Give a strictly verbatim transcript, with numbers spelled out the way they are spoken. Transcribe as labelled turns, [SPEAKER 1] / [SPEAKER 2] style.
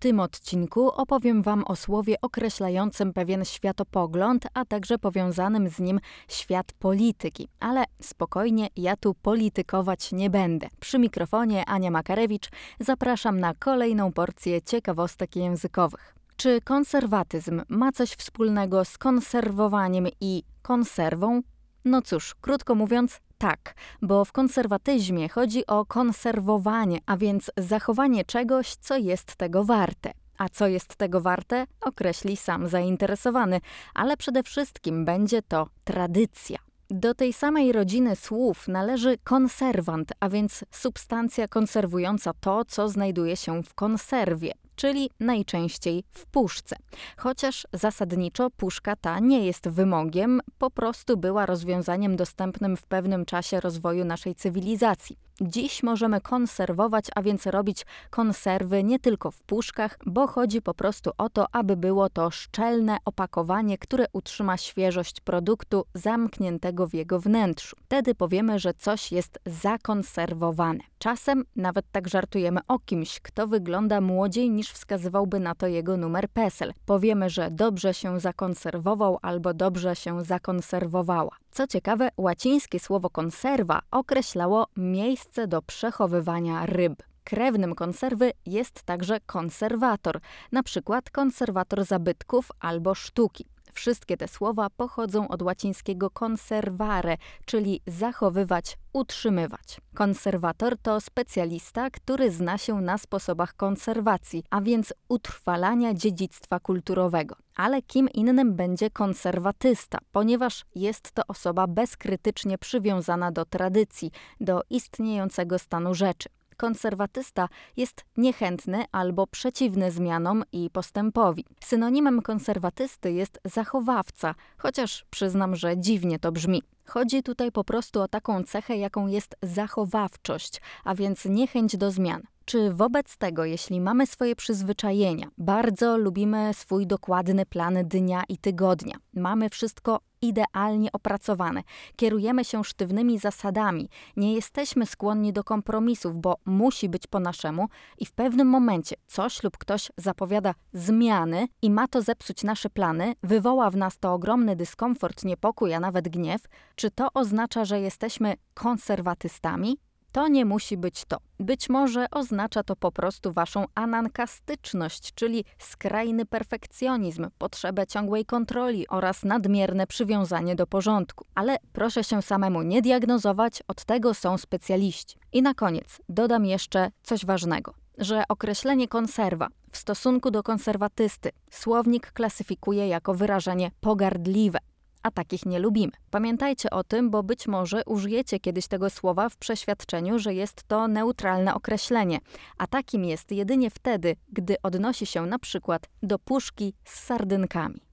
[SPEAKER 1] tym odcinku opowiem Wam o słowie określającym pewien światopogląd, a także powiązanym z nim świat polityki. Ale spokojnie, ja tu politykować nie będę. Przy mikrofonie Ania Makarewicz zapraszam na kolejną porcję ciekawostek językowych. Czy konserwatyzm ma coś wspólnego z konserwowaniem i konserwą? No cóż, krótko mówiąc, tak, bo w konserwatyzmie chodzi o konserwowanie, a więc zachowanie czegoś, co jest tego warte. A co jest tego warte, określi sam zainteresowany, ale przede wszystkim będzie to tradycja. Do tej samej rodziny słów należy konserwant, a więc substancja konserwująca to, co znajduje się w konserwie, czyli najczęściej w puszce. Chociaż zasadniczo puszka ta nie jest wymogiem, po prostu była rozwiązaniem dostępnym w pewnym czasie rozwoju naszej cywilizacji. Dziś możemy konserwować, a więc robić konserwy nie tylko w puszkach, bo chodzi po prostu o to, aby było to szczelne opakowanie, które utrzyma świeżość produktu zamkniętego w jego wnętrzu. Wtedy powiemy, że coś jest zakonserwowane. Czasem nawet tak żartujemy o kimś, kto wygląda młodziej niż wskazywałby na to jego numer PESEL. Powiemy, że dobrze się zakonserwował albo dobrze się zakonserwowała. Co ciekawe, łacińskie słowo konserwa określało miejsce do przechowywania ryb. Krewnym konserwy jest także konserwator, na przykład konserwator zabytków albo sztuki. Wszystkie te słowa pochodzą od łacińskiego conservare, czyli zachowywać, utrzymywać. Konserwator to specjalista, który zna się na sposobach konserwacji, a więc utrwalania dziedzictwa kulturowego. Ale kim innym będzie konserwatysta, ponieważ jest to osoba bezkrytycznie przywiązana do tradycji, do istniejącego stanu rzeczy. Konserwatysta jest niechętny albo przeciwny zmianom i postępowi. Synonimem konserwatysty jest zachowawca, chociaż przyznam, że dziwnie to brzmi. Chodzi tutaj po prostu o taką cechę, jaką jest zachowawczość, a więc niechęć do zmian. Czy wobec tego, jeśli mamy swoje przyzwyczajenia, bardzo lubimy swój dokładny plan dnia i tygodnia, mamy wszystko idealnie opracowane, kierujemy się sztywnymi zasadami, nie jesteśmy skłonni do kompromisów, bo musi być po naszemu i w pewnym momencie coś lub ktoś zapowiada zmiany i ma to zepsuć nasze plany, wywoła w nas to ogromny dyskomfort, niepokój, a nawet gniew, czy to oznacza, że jesteśmy konserwatystami? To nie musi być to. Być może oznacza to po prostu waszą anankastyczność, czyli skrajny perfekcjonizm, potrzebę ciągłej kontroli oraz nadmierne przywiązanie do porządku. Ale proszę się samemu nie diagnozować, od tego są specjaliści. I na koniec dodam jeszcze coś ważnego, że określenie konserwa w stosunku do konserwatysty słownik klasyfikuje jako wyrażenie pogardliwe. A takich nie lubimy. Pamiętajcie o tym, bo być może użyjecie kiedyś tego słowa w przeświadczeniu, że jest to neutralne określenie, a takim jest jedynie wtedy, gdy odnosi się na przykład do puszki z sardynkami.